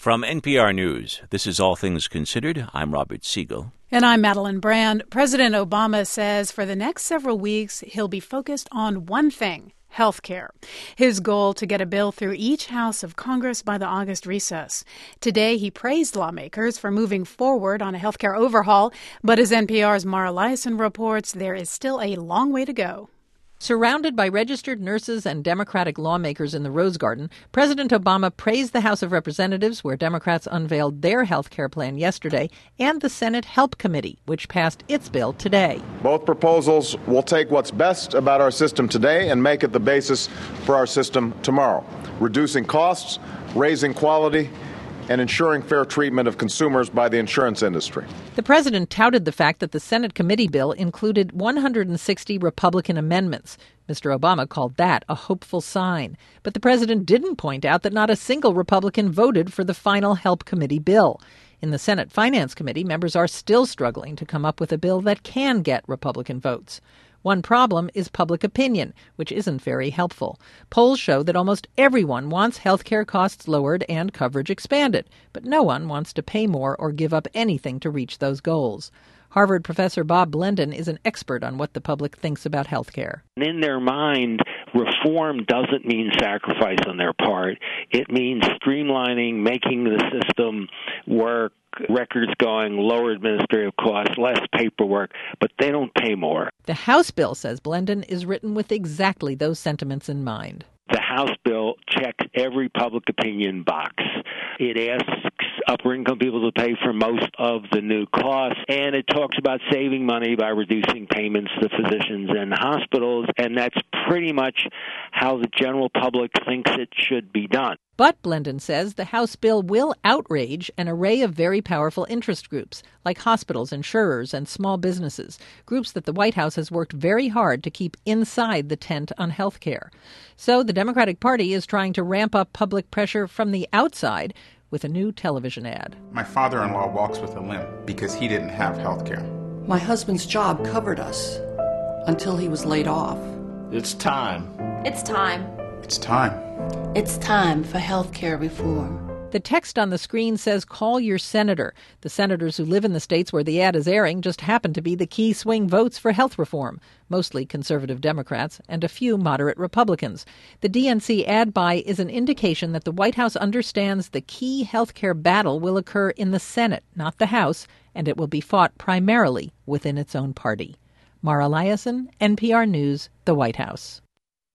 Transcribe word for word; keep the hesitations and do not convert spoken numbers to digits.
From N P R News, this is All Things Considered. I'm Robert Siegel. And I'm Madeline Brand. President Obama says for the next several weeks, he'll be focused on one thing: health care. His goal to get a bill through each house of Congress by the August recess. Today, he praised lawmakers for moving forward on a health care overhaul. But as N P R's Mara Liasson reports, there is still a long way to go. Surrounded by registered nurses and Democratic lawmakers in the Rose Garden, President Obama praised the House of Representatives, where Democrats unveiled their health care plan yesterday, and the Senate Help Committee, which passed its bill today. Both proposals will take what's best about our system today and make it the basis for our system tomorrow, reducing costs, raising quality, and ensuring fair treatment of consumers by the insurance industry. The president touted the fact that the Senate committee bill included one hundred sixty Republican amendments. Mister Obama called that a hopeful sign. But the president didn't point out that not a single Republican voted for the final Help Committee bill. In the Senate Finance Committee, members are still struggling to come up with a bill that can get Republican votes. One problem is public opinion, which isn't very helpful. Polls show that almost everyone wants health care costs lowered and coverage expanded, but no one wants to pay more or give up anything to reach those goals. Harvard professor Bob Blendon is an expert on what the public thinks about health care. In their mind, reform doesn't mean sacrifice on their part. It means streamlining, making the system work, records going, lower administrative costs, less paperwork, but they don't pay more. The House bill, says Blendon, is written with exactly those sentiments in mind. The House bill checks every public opinion box. It asks upper-income people to pay for most of the new costs, and it talks about saving money by reducing payments to physicians and hospitals, and that's pretty much how the general public thinks it should be done. But, Blendon says, the House bill will outrage an array of very powerful interest groups, like hospitals, insurers, and small businesses, groups that the White House has worked very hard to keep inside the tent on health care. So the Democratic Party is trying to ramp up public pressure from the outside with a new television ad. My father-in-law walks with a limp because he didn't have health care. My husband's job covered us until he was laid off. It's time. It's time. It's time. It's time for health care reform. The text on the screen says, call your senator. The senators who live in the states where the ad is airing just happen to be the key swing votes for health reform, mostly conservative Democrats and a few moderate Republicans. The D N C ad buy is an indication that the White House understands the key health care battle will occur in the Senate, not the House, and it will be fought primarily within its own party. Mara Liasson, N P R News, the White House.